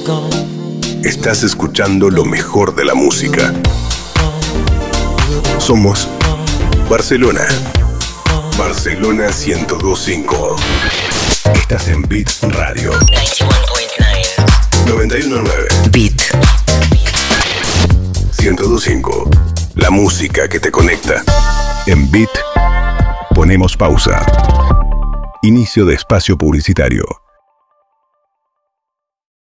Estás escuchando lo mejor de la música. Somos Barcelona. Barcelona 102.5. Estás en Beat Radio 91.9. Beat 102.5. La música que te conecta. En Beat ponemos pausa. Inicio de espacio publicitario.